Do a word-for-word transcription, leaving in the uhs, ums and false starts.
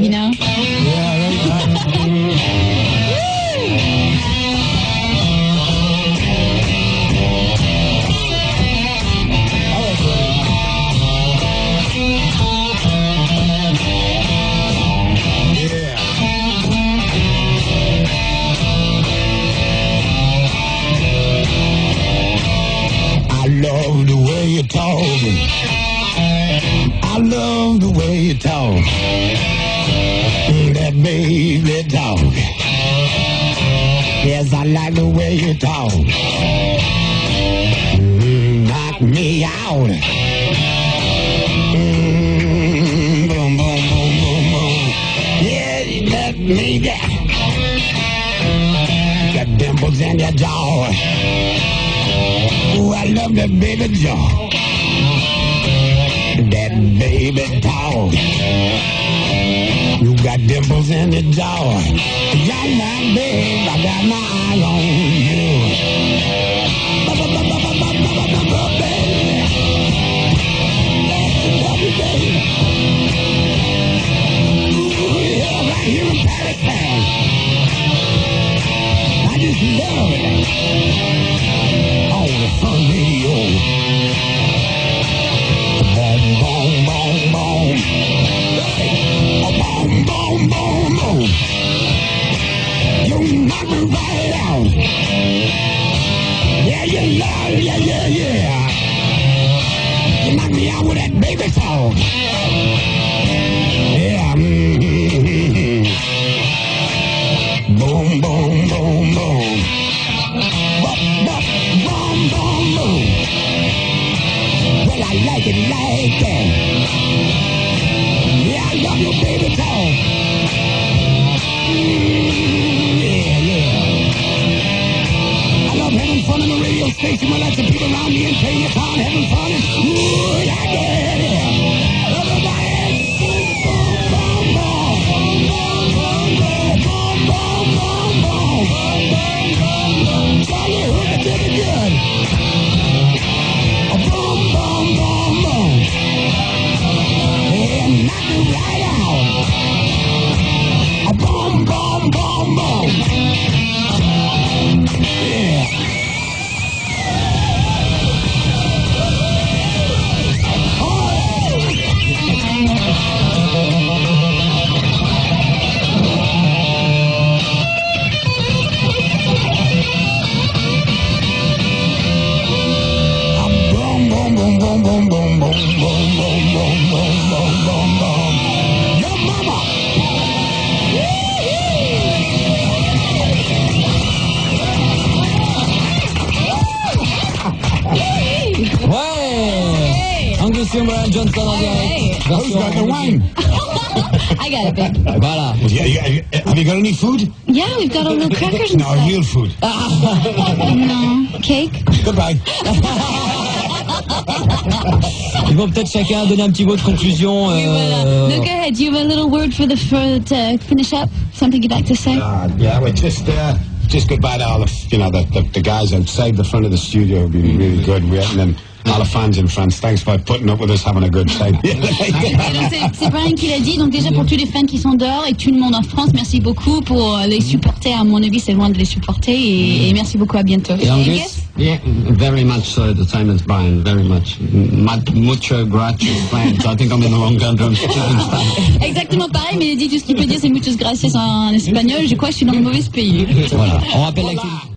you know? I love the way you talk. I love the way you talk. That baby talk. Yes, I like the way you talk. Mm, knock me out. Mm, boom, boom, boom, boom, boom. Yeah, you knock me down. Got dimples in your jaw. Oh, I love that baby jaw. That baby dog. You got dimples in your jaw. You're my babe, I got my eye on you. Love you, baby. Ooh, yeah, right here in Palestine. I just love it. On the Fun Radio. Boom, boom, boom, boom. Hey. Oh, boom, boom, boom, boom. You knock me right out. Yeah, you love, yeah, yeah, yeah. You knock me out with that baby talk. Yeah, mm-hmm. Boom, boom, boom, boom. Bop, bop, boom, boom, boom. Well, I like it like that. Yeah, I love your baby talk. Mm, yeah, yeah. I love having fun on the radio station with lots of people around me and playing guitar and having fun. Ooh, yeah, yeah, yeah. Everybody, boom, boom, boom, boom. Boom, boom, boom, boom, boom, boom, boom. Charlie Hooker did it good. Boom, boom, boom, boom. Yeah, knock it right out. Boom, boom, boom, boom. Yeah. Boom, boom, boom, boom, boom, boom, boom, boom, boom, boom, boom, boom, boom, boom. Your mama. Ouais. Angus et Brian Johnson en direct. Who's got the wine? I got it, babe. Voilà. Yeah, yeah, have you got any food? Yeah, we've got all little crackers and No, stuff. real food. No. Cake? Goodbye. Ils vont peut-être chacun donner un petit mot de conclusion. We will, Euh... uh, look ahead. Do you have a little word for the for to finish up? Something you'd like to say? Uh, yeah, well, just uh, just goodbye to all the you know the, the the guys outside the front of the studio. It'd be really good. We and then all the fans in France. Thanks for putting up with us having a good time. Et donc, c'est- c'est pas rien qu'il a dit. Donc déjà pour tous les fans qui sont dehors et tout le monde en France, merci beaucoup pour euh, les supporter. À mon avis, c'est loin de les supporter et, et merci beaucoup. À bientôt. Et Angus? Yeah, very much so, the same as Brian, very much. Mad- Mucho gracias, friends. I think I'm in the wrong country, I'm speaking Spanish. Exactement pareil, mais il dit tout ce qu'il peut dire, c'est muchas gracias en espagnol. Je crois que je suis dans le mauvais pays. Voilà. On rappelle l'actualité.